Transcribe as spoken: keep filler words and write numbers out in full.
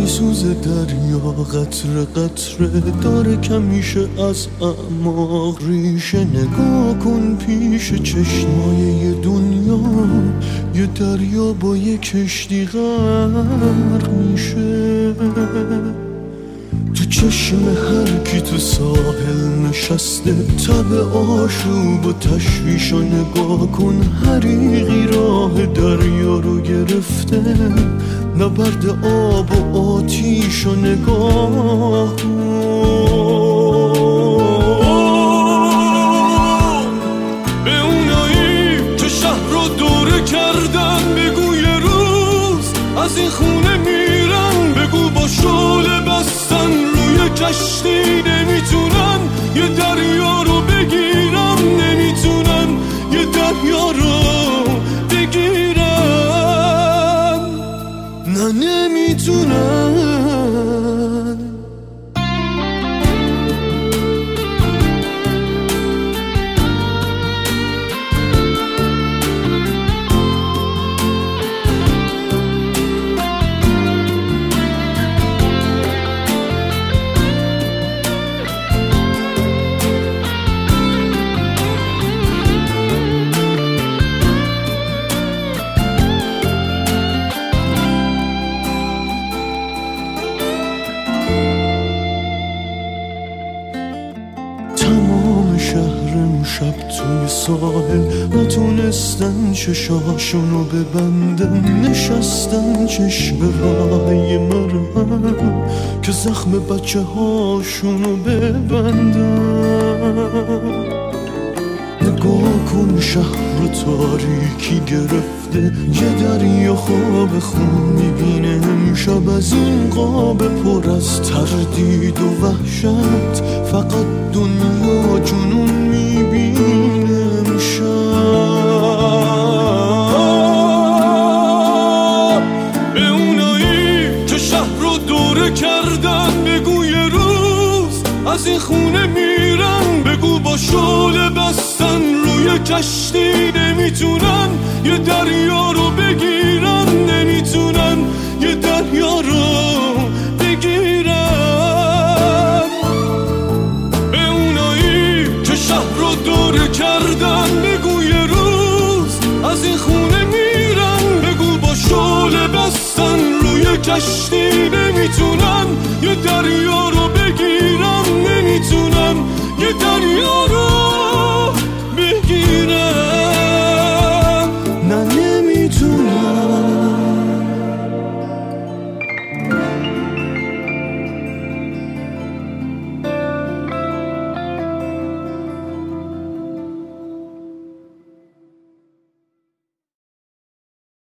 میسوزه دریا قطره قطره داره کمیشه از اعماق ریشه. نگاه کن پیش چشمای دنیا یه دریا با یه کشتی غرق میشه. تو چشم هر کی تو ساحل نشسته تب آشوب و تشویش و نگاه کن حریقی راه دریا رو گرفته. نبرد آب و آتیش و نگاه کن. به اونایی که شهر رو دوره کردن بگو یه روز از این خونه میرن. بگو با شعله بستن روی کشتی نمیتونن یه دریا رو بگیرن. نمیتونن یه دریا رو بگیرن. نه نمیتونن. تمام شهر شب توی ساحل نتونستن چشاشونو ببندن. نشستن چشم راهی مرهم که زخم بچه هاشونو ببندن. نگاه کن شهر تاریکی گرفته یه دریا خواب خون میبینه امشب. از این قاب پر از تردید و وحشت فقط دنیا جنون میبینه امشب. به اونایی که شهر رو دوره کردن بگو یه روز از این خونه میرن. بگو با شعله بستن روی کشتی نمیتونن یه دریا رو بگیرن. نمیتونن یه دریا رو بگیرن. به اونایی که شهر رو دوره کردن بگو یه روز از این خونه میرن. بگو با شعله بستن روی کشتی نمیتونن یه دریا رو بگیرن.